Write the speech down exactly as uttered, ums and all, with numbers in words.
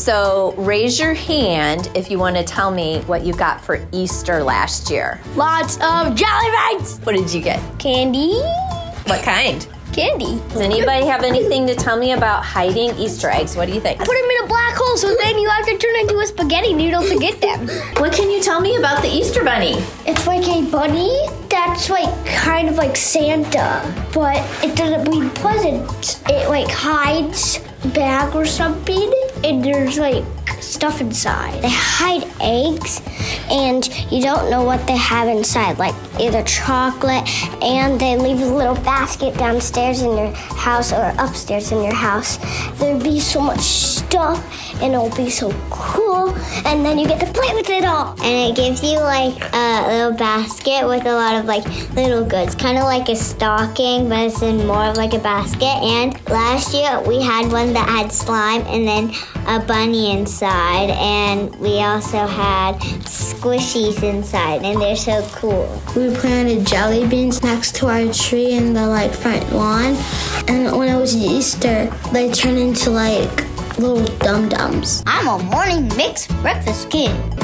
So raise your hand if you want to tell me what you got for Easter last year. Lots of jelly beans. What did you get? Candy. What kind? Candy. Does anybody have anything to tell me about hiding Easter eggs? What do you think? I put them in a black hole so then you have to turn into a spaghetti noodle to get them. What can you tell me about the Easter Bunny? It's like a bunny that's like kind of like Santa, but it doesn't bring presents. It like hides a bag or something, and there's like stuff inside. They hide eggs, and you don't know what they have inside, like either chocolate, and they leave a little basket downstairs in your house or upstairs in your house. There'll be so much stuff, and it'll be so cool, and then you get to play with it all. And it gives you like a little basket with a lot of like little goods, kind of like a stocking, but it's in more of like a basket. And last year we had one that had slime and then a bunny inside, and we also had squishies inside, and they're so cool. We planted jelly beans next to our tree in the like front lawn, and when it was Easter, they turned into like little dum-dums. I'm a morning mixed breakfast kid.